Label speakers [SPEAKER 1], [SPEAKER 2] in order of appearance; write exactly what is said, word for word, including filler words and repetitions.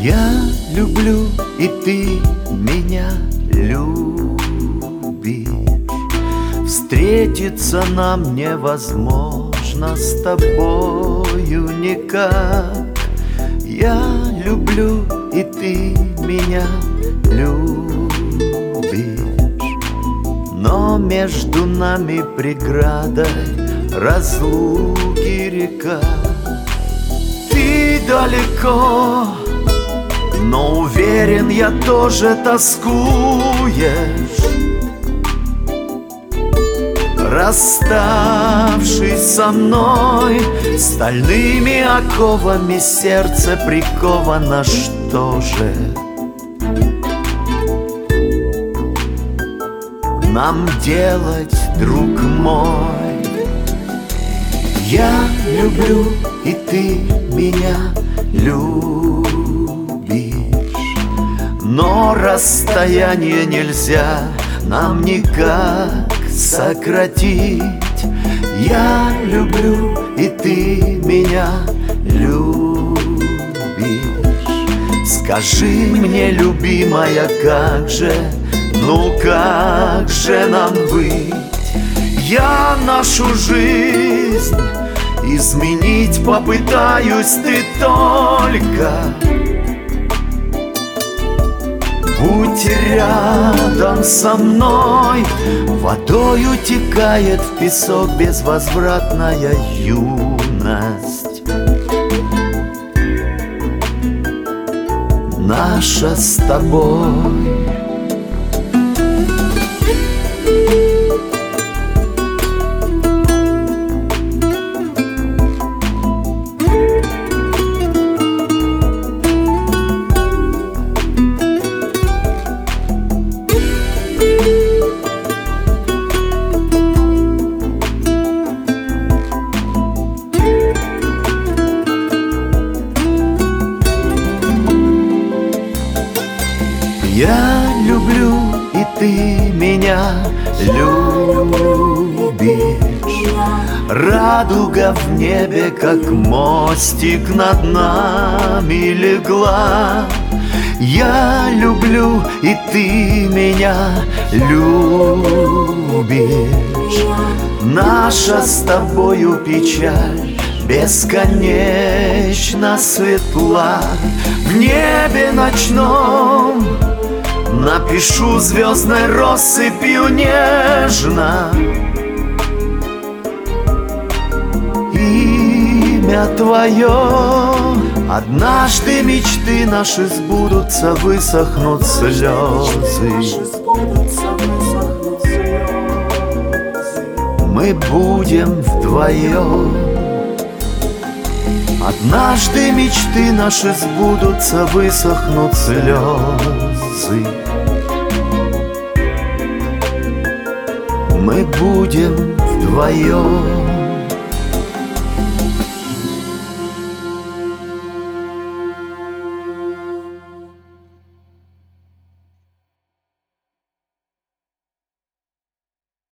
[SPEAKER 1] Я люблю, и ты меня любишь. Встретиться нам невозможно с тобою никак. Я люблю, и ты меня любишь. Но между нами преградой разлуки река. Ты далеко, но уверен, я тоже тоскуешь. Расставшись со мной, стальными оковами сердце приковано. Что же нам делать, друг мой? Я люблю, и ты меня любишь. Но расстояние нельзя нам никак сократить. Я люблю, и ты меня любишь. Скажи мне, любимая, как же, ну как же нам быть? Я нашу жизнь изменить попытаюсь, ты только будь рядом со мной. Водой утекает в песок безвозвратная юность наша с тобой. Я люблю, и ты меня любишь. Радуга в небе, как мостик, над нами легла. Я люблю, и ты меня любишь. Наша с тобою печаль бесконечно светла. В небе ночном напишу звездной россыпью нежно имя твое. Однажды мечты наши сбудутся, высохнут слезы. Мы будем вдвоем. Однажды мечты наши сбудутся, высохнут слезы. Мы будем вдвоем.